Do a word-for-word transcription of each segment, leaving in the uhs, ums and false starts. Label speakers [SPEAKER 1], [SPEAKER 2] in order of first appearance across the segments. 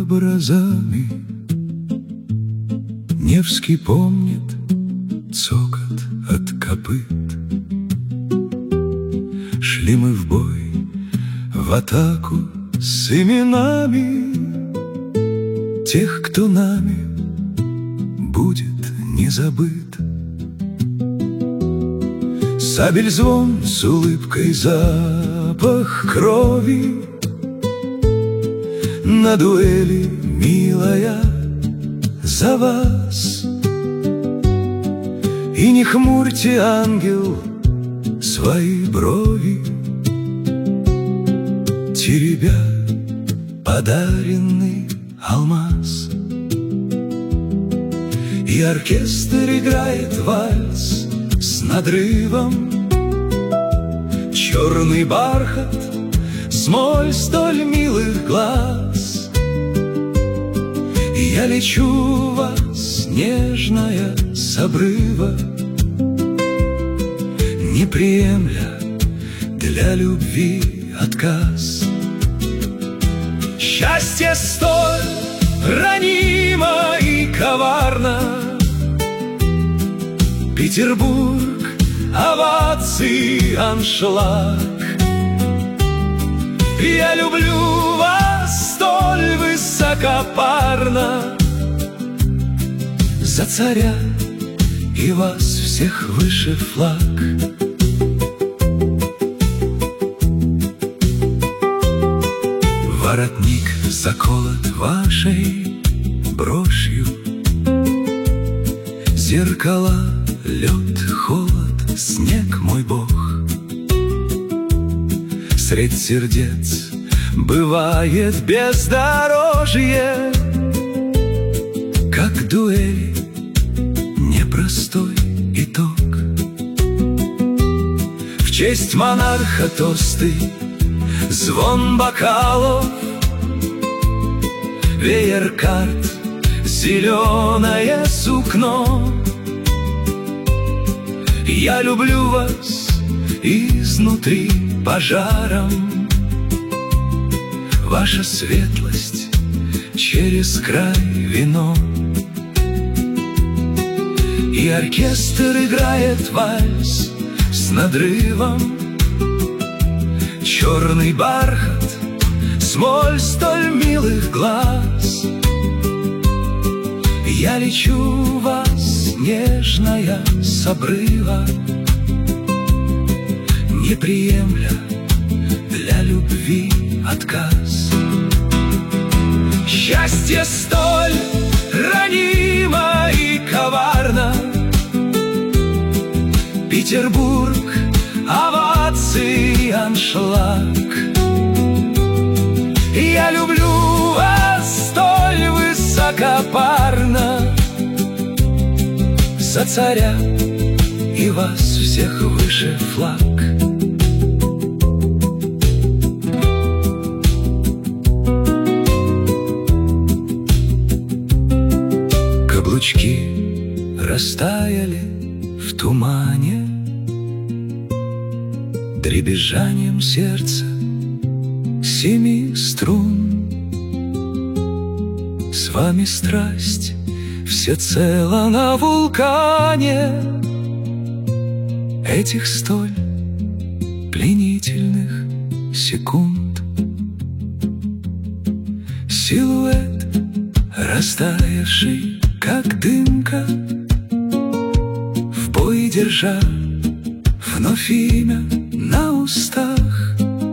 [SPEAKER 1] образами. Невский помнит цокот от копыт. Шли мы в бой, в атаку с именами тех, кто нами будет не забыт. Сабель звон, с улыбкой запах крови. На дуэли, милая, за вас. И не хмурьте, ангел, свои брови, теребя подаренный алмаз. И оркестр играет вальс с надрывом. Черный бархат, смоль столь милых глаз. И я лечу вас, нежная, с обрыва, не приемля для любви отказ. Счастье столь ранимо и коварно. Петербург, овации, аншлаг. Я люблю вас столь высокопарно. За царя и вас всех выше флаг. Воротник заколот вашей брошью. Зеркала, лед, холод, снег, мой бог. Средь сердец бывает бездорожье, как дуэль, непростой итог. В честь монарха тосты, звон бокалов, веер карт, зеленое сукно. Я люблю вас изнутри пожаром. Ваша светлость через край вино. И оркестр играет вальс с надрывом. Черный бархат, смоль столь милых глаз. Я лечу вас, нежная, с обрыва, не приемля для любви отказ. Счастье столь ранимо и коварно. Петербург, овации, аншлаг. Я люблю вас столь высокопарно. За царя и вас всех выше флаг. Каблучки растаяли в тумане. Дребезжанием сердца семи струн. С вами страсть всецело на вулкане этих столь пленительных секунд. Силуэт, растаявший, как дымка, в бой держа вновь имя на устах.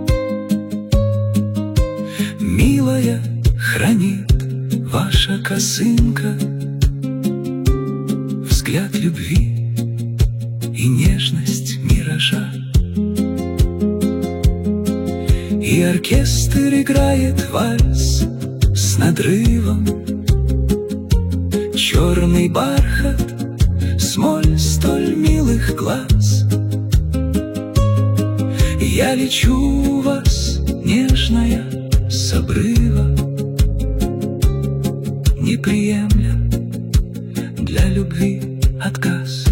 [SPEAKER 1] Милая, хранит ваша косынка взгляд любви и нежность миража. И оркестр играет вальс с надрывом. Черный бархат, смоль столь милых глаз. Я лечу вас, нежная, с обрыва, не приемля для любви отказ.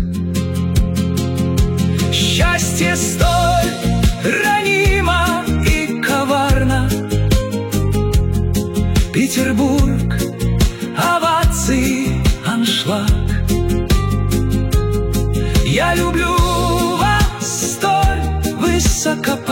[SPEAKER 1] Счастье столь ранимо и коварно. Петербург, закопать.